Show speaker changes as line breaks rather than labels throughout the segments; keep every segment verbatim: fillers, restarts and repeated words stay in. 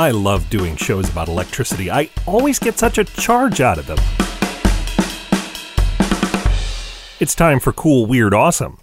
I love doing shows about electricity. I always get such a charge out of them. It's time for Cool, Weird, Awesome.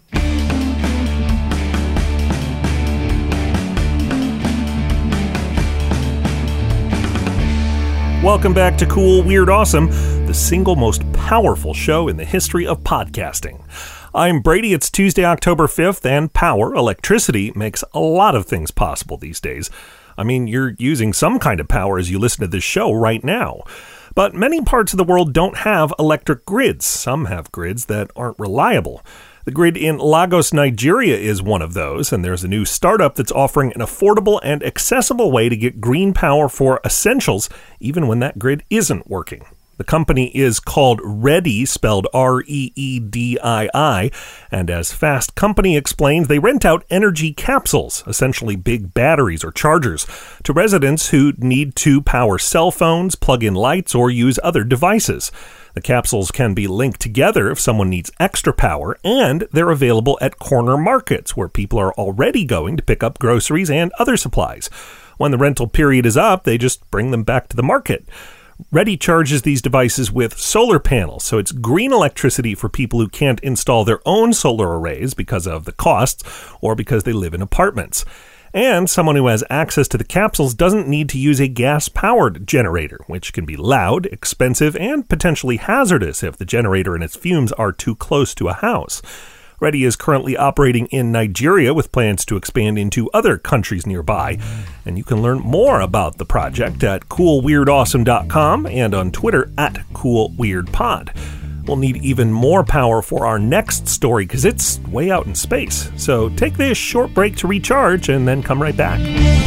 Welcome back to Cool, Weird, Awesome, the single most powerful show in the history of podcasting. I'm Brady. It's Tuesday, October fifth, and power, electricity, makes a lot of things possible these days. I mean, you're using some kind of power as you listen to this show right now. But many parts of the world don't have electric grids. Some have grids that aren't reliable. The grid in Lagos, Nigeria is one of those, and there's a new startup that's offering an affordable and accessible way to get green power for essentials, even when that grid isn't working. The company is called Reedi, spelled R E E D I I, and as Fast Company explains, they rent out energy capsules, essentially big batteries or chargers, to residents who need to power cell phones, plug in lights, or use other devices. The capsules can be linked together if someone needs extra power, and they're available at corner markets where people are already going to pick up groceries and other supplies. When the rental period is up, they just bring them back to the market. Reedi charges these devices with solar panels, so it's green electricity for people who can't install their own solar arrays because of the costs or because they live in apartments. And someone who has access to the capsules doesn't need to use a gas-powered generator, which can be loud, expensive, and potentially hazardous if the generator and its fumes are too close to a house. Reedi is currently operating in Nigeria with plans to expand into other countries nearby. And you can learn more about the project at cool weird awesome dot com and on Twitter at cool weird pod. We'll need even more power for our next story because it's way out in space. So take this short break to recharge and then come right back.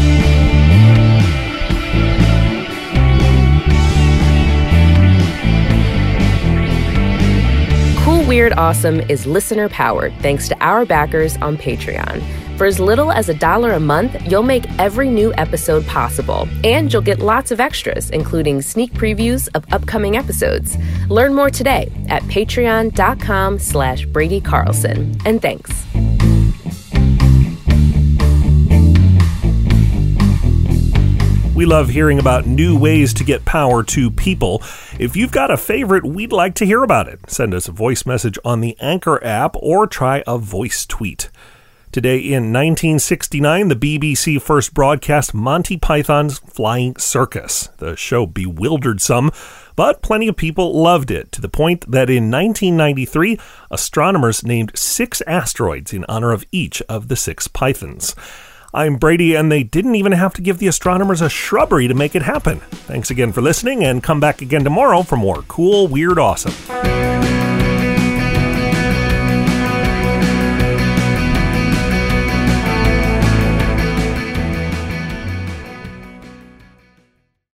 Cool, Weird, Awesome is listener-powered thanks to our backers on Patreon. For as little as a dollar a month, you'll make every new episode possible. And you'll get lots of extras, including sneak previews of upcoming episodes. Learn more today at patreon.com slash Brady Carlson. And thanks.
We love hearing about new ways to get power to people. If you've got a favorite, we'd like to hear about it. Send us a voice message on the Anchor app or try a voice tweet. Today in nineteen sixty-nine, the B B C first broadcast Monty Python's Flying Circus. The show bewildered some, but plenty of people loved it, to the point that in nineteen ninety-three, astronomers named six asteroids in honor of each of the six pythons. I'm Brady, and they didn't even have to give the astronomers a shrubbery to make it happen. Thanks again for listening, and come back again tomorrow for more Cool, Weird, Awesome.